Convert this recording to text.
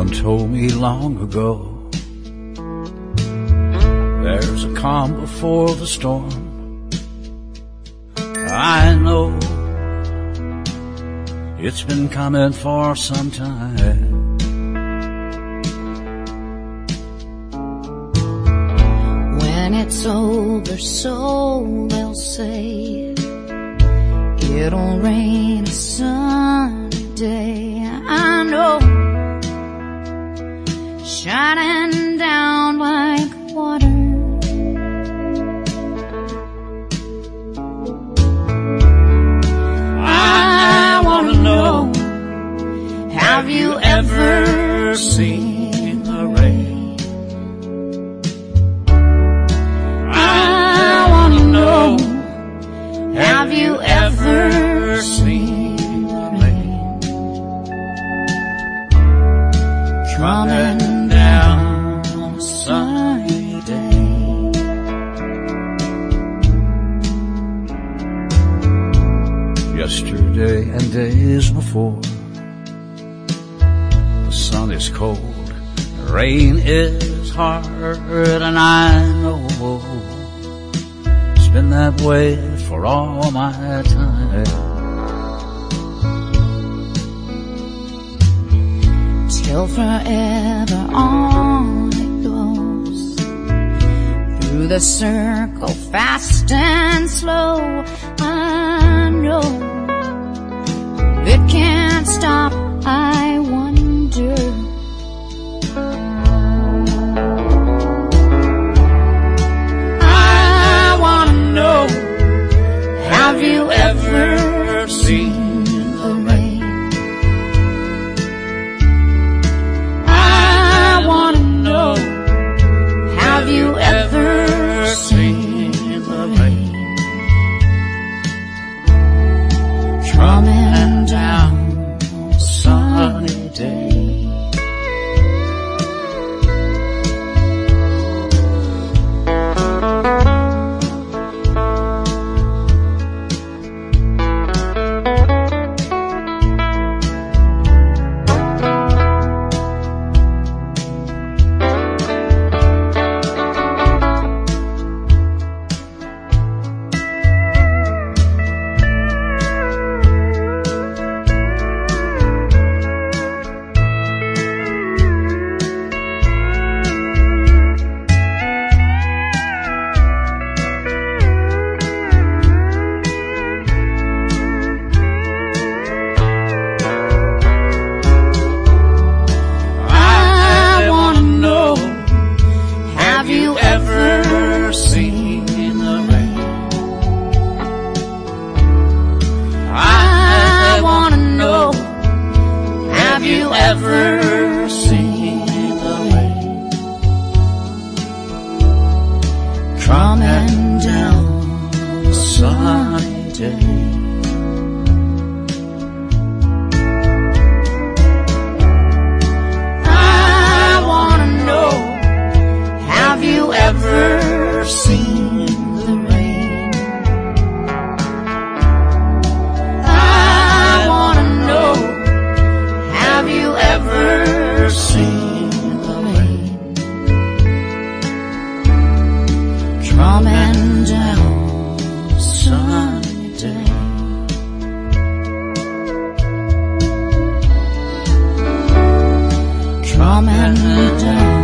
Someone told me long ago, there's a calm before the storm. I know it's been coming for some time. When it's over, so they'll say, it'll rain a sunny day. I know, shining down like water. I wanna know, have you ever seen the rain? I wanna know, have you ever seen the rain coming down on a sunny day? Yesterday and days before, the sun is cold, the rain is hard, and I know it's been that way for all my time. Till forever on it goes, through the circle fast and slow. I know it can't stop, I wonder. I wanna know, have you ever seen the rain? I wanna know, have you ever seen the rain coming down on a sunny day? Have you ever seen the rain? I wanna know, have you ever seen the rain coming down on a sunny day? Have you ever seen the rain? I wanna know, have you ever seen the rain coming down a sunny day? Coming down